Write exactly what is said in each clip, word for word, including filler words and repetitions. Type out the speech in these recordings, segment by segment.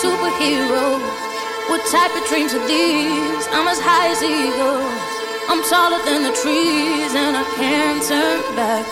superhero. What type of dreams are these? I'm as high as eagles. I'm taller than the trees and I can't turn back.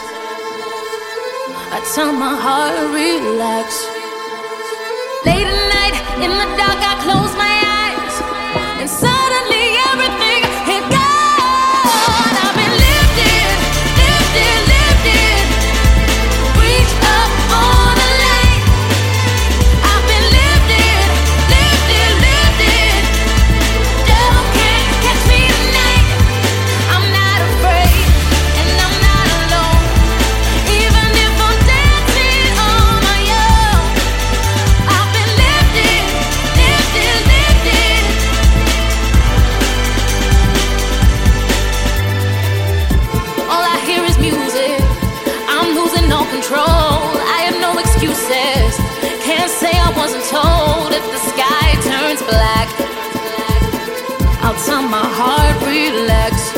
I tell my heart, relax. Late at night, in the dark, I close my eyes, and suddenly everything is gone. I've been lifted, lifted, lifted. Reach up on a light. I've been lifted, lifted, lifted. Devil can't catch me tonight. I'm not afraid, and I'm not alone. Even if I'm dancing on my own, I've been lifted, lifted, lifted. All I hear is music. I'm losing all control. I have no excuses. Can't say I wasn't told. If the sky turns black, I'll tell my heart, relax.